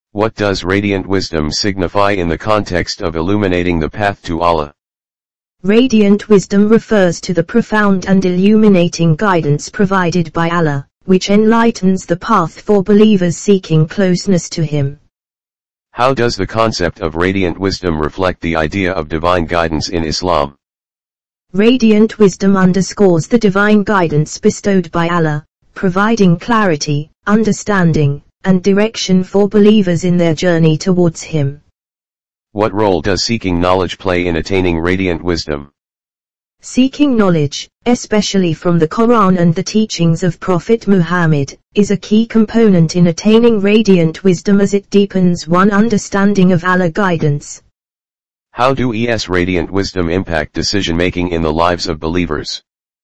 What does radiant wisdom signify in the context of illuminating the path to Allah? Radiant wisdom refers to the profound and illuminating guidance provided by Allah, which enlightens the path for believers seeking closeness to Him. How does the concept of radiant wisdom reflect the idea of divine guidance in Islam? Radiant wisdom underscores the divine guidance bestowed by Allah, providing clarity, understanding, and direction for believers in their journey towards Him. What role does seeking knowledge play in attaining radiant wisdom? Seeking knowledge, especially from the Quran and the teachings of Prophet Muhammad, is a key component in attaining radiant wisdom as it deepens one's understanding of Allah guidance. How does radiant wisdom impact decision-making in the lives of believers?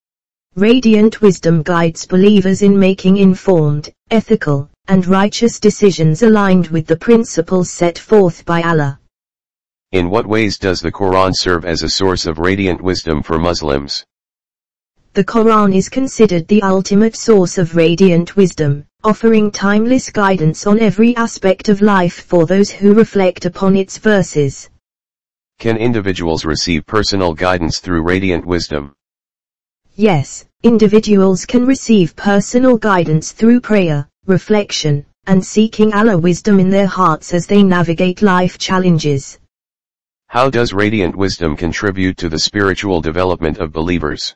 Radiant wisdom guides believers in making informed, ethical, and righteous decisions aligned with the principles set forth by Allah. In what ways does the Quran serve as a source of radiant wisdom for Muslims? The Quran is considered the ultimate source of radiant wisdom, offering timeless guidance on every aspect of life for those who reflect upon its verses. Can individuals receive personal guidance through radiant wisdom? Yes, individuals can receive personal guidance through prayer, reflection, and seeking Allah wisdom in their hearts as they navigate life challenges. How does radiant wisdom contribute to the spiritual development of believers?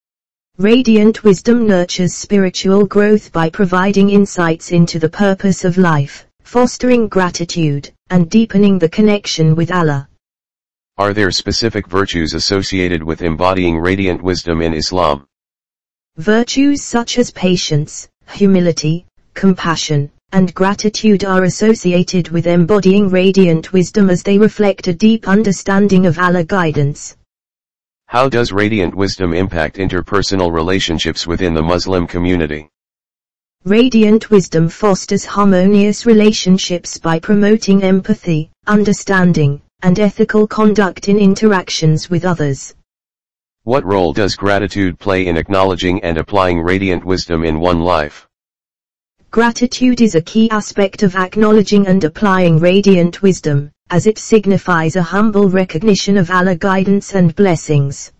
Radiant wisdom nurtures spiritual growth by providing insights into the purpose of life, fostering gratitude, and deepening the connection with Allah. Are there specific virtues associated with embodying radiant wisdom in Islam? Virtues such as patience, humility, compassion, and gratitude are associated with embodying radiant wisdom as they reflect a deep understanding of Allah guidance. How does radiant wisdom impact interpersonal relationships within the Muslim community? Radiant wisdom fosters harmonious relationships by promoting empathy, understanding, and ethical conduct in interactions with others. What role does gratitude play in acknowledging and applying radiant wisdom in one's life? Gratitude is a key aspect of acknowledging and applying radiant wisdom, as it signifies a humble recognition of Allah guidance and blessings.